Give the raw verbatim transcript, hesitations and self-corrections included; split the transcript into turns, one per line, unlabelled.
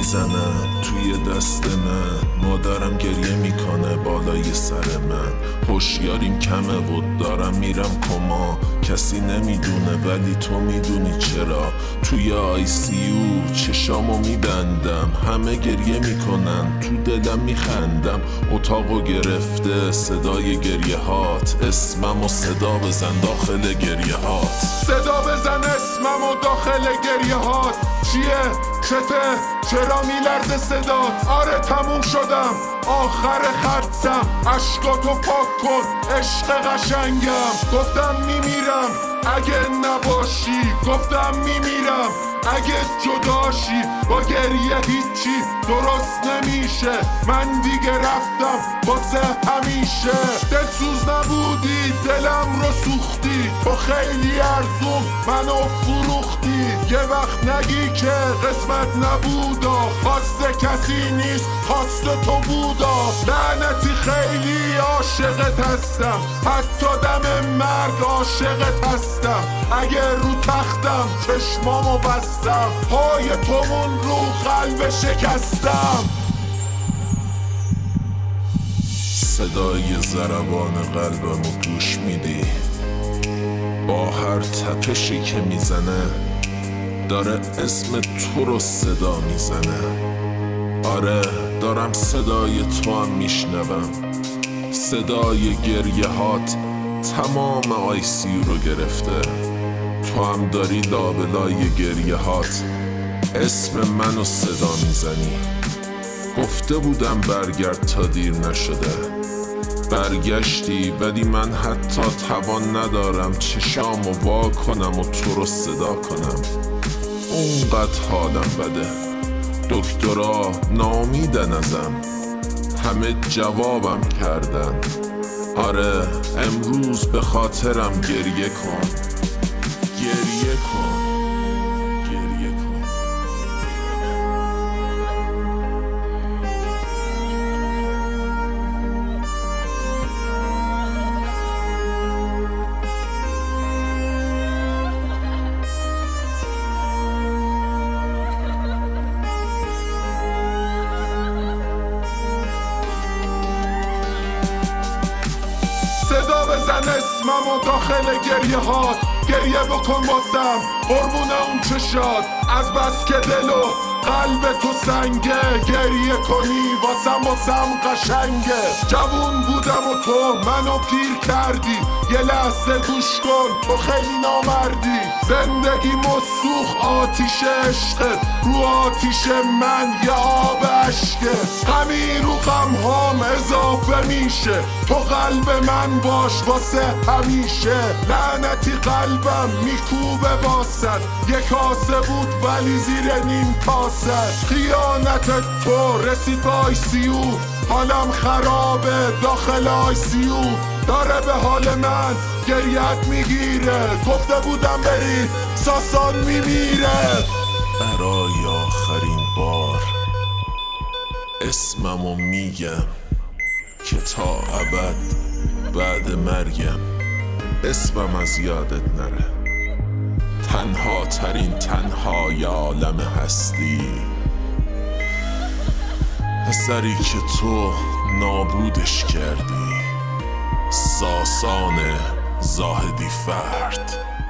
میزنه توی دست من، مادرم گریه میکنه بالای سر من. هوشیاریم کمه و دارم میرم کما، کسی نمیدونه ولی تو میدونی چرا. توی آی سی یو چشامو میبندم، همه گریه میکنن تو دلم میخندم. اتاقو گرفته صدای گریه هات، اسممو صدا بزن داخل گریه هات.
صدا بزن اسممو داخل گریه هات. چیه؟ چته؟ چرا میلرزه صدات؟ آره تموم شدم، آخر خطم. عشقاتو پاک کن عشق قشنگم. گفتم میمیرم اگه نباشی، گفتم میمیرم اگه جداشی. با گریه هیچی درست نمیشه، من دیگه رفتم واسه همیشه. دلسوز نبودی دلم رو سوختی، تو خیلی ارزون منو فروختی. یه وقت نگی که قسمت نبودا، خواست کسی نیست خواست تو بودا. لعنتی خیلی عاشقت هستم، حتی دم مرگ عاشقت هستم. اگه رو تختم چشمامو بستم، پای تومون رو قلب شکستم.
صدای ضربان قلبمو گوش میدی؟ با هر تپشی که میزنه داره اسم تو رو صدا میزنه. آره دارم صدای تو هم میشنوم، صدای گریه هات تمام آی سی یو رو گرفته. تو هم داری لابلای گریه هات اسم منو صدا میزنی. گفته بودم برگرد تا دیر نشده، برگشتی ولی من حتی توان ندارم چشامو وا کنم و تو رو صدا کنم. اونقدر حالم بده، دکترا ناامیدن ازم، همه جوابم کردن. آره امروز به خاطرم گریه کن، گریه کن، گریه کن.
صدا بزن اسممو داخل گریه هات. گریه بکن واسم قربون اون چشات، از بس که دلو قلب تو سنگه. گریه کنی واسم واسم قشنگه. جوون بودم و تو منو پیر کردی، یه لحظه گوش کن تو خیلی نامردی. زندگی مسوخ آتیش عشقت، رو آتیش من یه آب عشقه. غمی رو غم هام اضافه میشه، تو قلب من باش واسه همیشه. لعنتی قلبم میکوبه باست، یه کاسه بود ولی زیر نیم کاسه. خیانت تو رسید به آی سی یو، حالم خرابه داخل آی سی یو. داره به حال من گریت میگیره، گفته بودم بری ساسان میمیره.
برای آخرین بار اسممو میگم که تا ابد بعد مرگم اسمم از یادت نره. تنها ترین تنهای عالم هستی، پسری که تو نابودش کردی. ساسان زاهدی فرد.